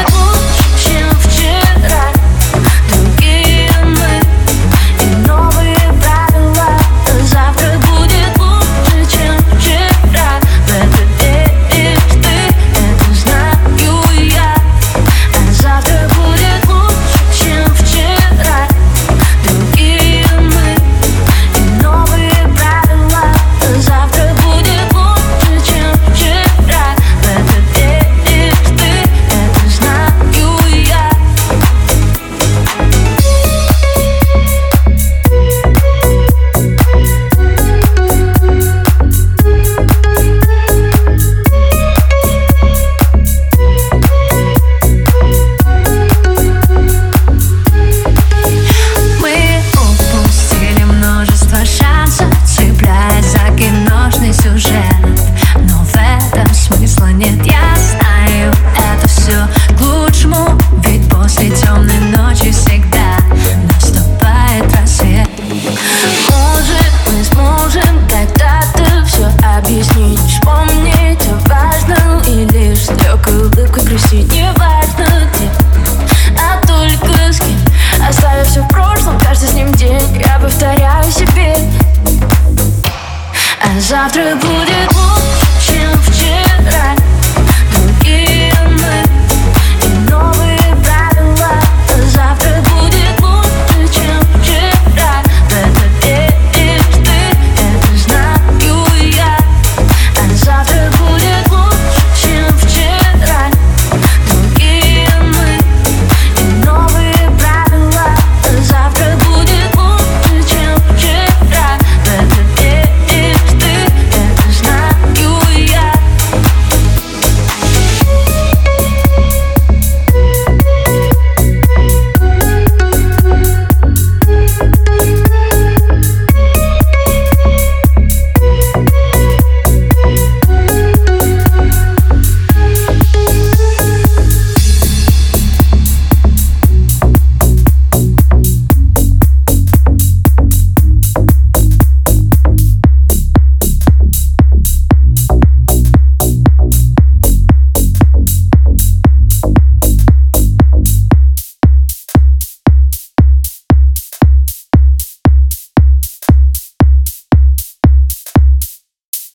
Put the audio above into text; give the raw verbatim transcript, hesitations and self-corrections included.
будет лучше, чем вчера. Другие мы и новые правила. Завтра будет лучше, чем вчера. В это веришь ты, это знаю я. А завтра будет лучше, чем вчера. Другие мы и новые правила. Завтра будет лучше, чем вчера. В это веришь ты, это знаю я. Мы упустили множество шансов, цепляясь за киношный сюжет. Но в этом смысла нет, я знаю, это все к лучшему. Ведь после темной ночи всегда наступает рассвет. Может, мы сможем когда-то все объяснить, вспомнить о важном и лишь с легкой улыбкой грустить. Не важно где, а только с кем. Оставив все в прошлом, каждый с ним день, я повторяю себе. А завтра будет